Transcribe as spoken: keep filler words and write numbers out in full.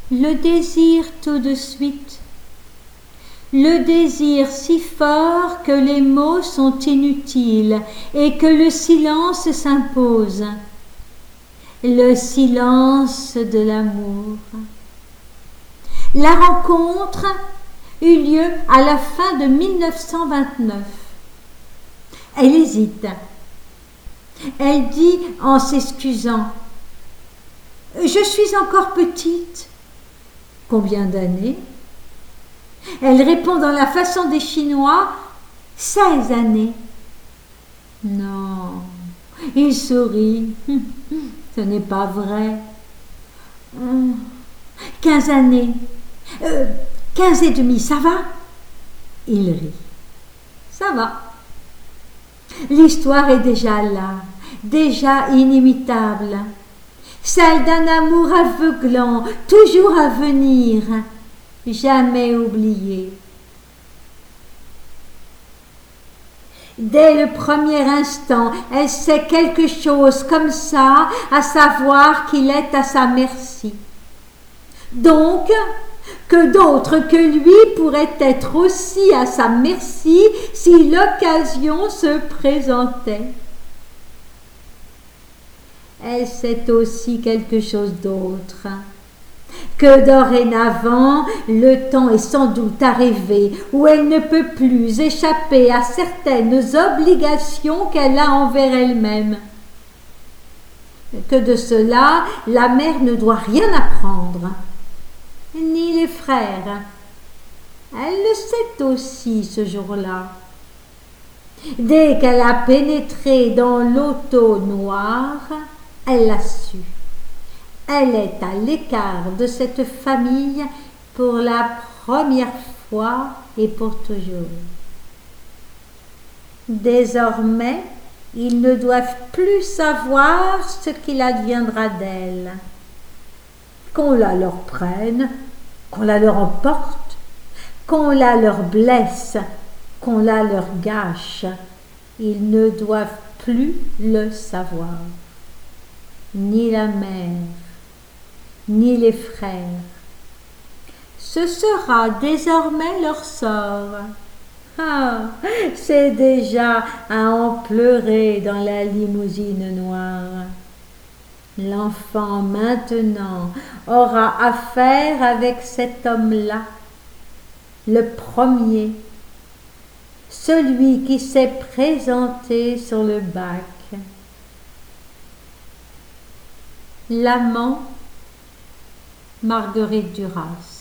le désir tout de suite, le désir si fort que les mots sont inutiles et que le silence s'impose, le silence de l'amour. La rencontre eut lieu à la fin de mille neuf cent vingt-neuf. Elle hésite. Elle dit en s'excusant: « Je suis encore petite. » « Combien d'années ?» Elle répond dans la façon des Chinois: « seize années. » « Non. » Il sourit. « Ce n'est pas vrai. »« Quinze années. Euh, quinze et demi, ça va ?» Il rit. « Ça va. » L'histoire est déjà là, déjà inimitable. Celle d'un amour aveuglant, toujours à venir, jamais oublié. Dès le premier instant, elle sait quelque chose comme ça, à savoir qu'il est à sa merci. Donc, que d'autres que lui pourraient être aussi à sa merci si l'occasion se présentait. Elle sait aussi quelque chose d'autre, que dorénavant, le temps est sans doute arrivé où elle ne peut plus échapper à certaines obligations qu'elle a envers elle-même. Que de cela, la mère ne doit rien apprendre, ni les frères. Elle le sait aussi ce jour-là. Dès qu'elle a pénétré dans l'auto noir, elle l'a su. Elle est à l'écart de cette famille pour la première fois et pour toujours. Désormais, ils ne doivent plus savoir ce qu'il adviendra d'elle. Qu'on la leur prenne, qu'on la leur emporte, qu'on la leur blesse, qu'on la leur gâche, ils ne doivent plus le savoir. Ni la mère, ni les frères. Ce sera désormais leur sort. Ah, c'est déjà à en pleurer dans la limousine noire. L'enfant maintenant aura affaire avec cet homme-là, le premier, celui qui s'est présenté sur le bac. L'amant, Marguerite Duras.